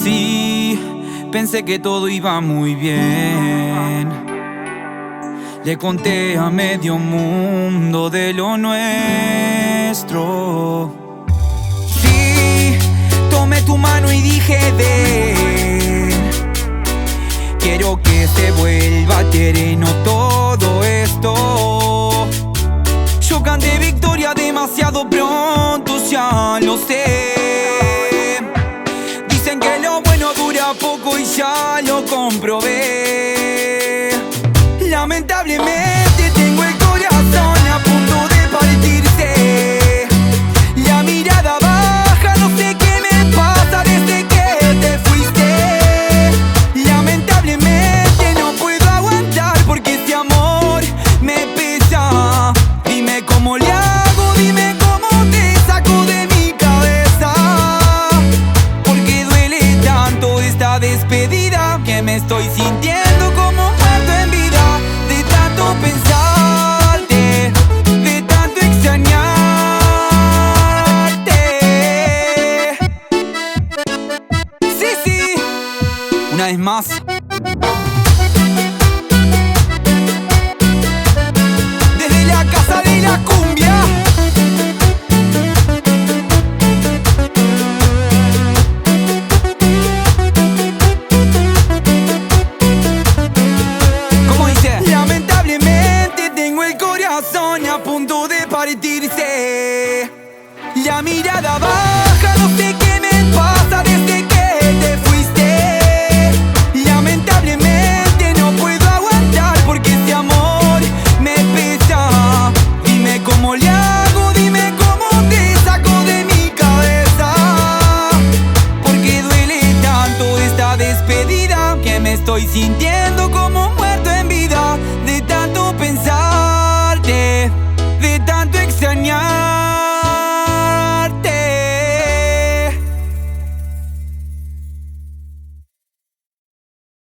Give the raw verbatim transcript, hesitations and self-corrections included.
Sí, pensé que todo iba muy bien. Le conté a medio mundo de lo nuestro. Sí, tomé tu mano y dije ven. Quiero que se vuelva terreno todo esto. Yo canté victoria demasiado pronto, ya lo sé. Dicen que lo bueno dura poco y ya lo comprobé. Lamentablemente tengo el corazón a punto de partirse. La mirada baja, no sé qué me pasa desde que te fuiste. Lamentablemente no puedo aguantar porque este amor me pesa. Dime cómo le hago, dime cómo te saco de mi cabeza. Porque duele tanto esta despedida que me estoy sintiendo como muerto en vida. De tanto pensarte, de tanto extrañarte. Sí, sí, una vez más. Desde la casa de la cumbia. ¿Cómo dice? Lamentablemente tengo el corazón a punto de partirse. La mirada baja, no sé qué me pasa desde que te fuiste. Lamentablemente no puedo aguantar porque este amor me pesa. Dime cómo le hago, dime cómo te saco de mi cabeza. Porque duele tanto esta despedida que me estoy sintiendo como muerto en vida. De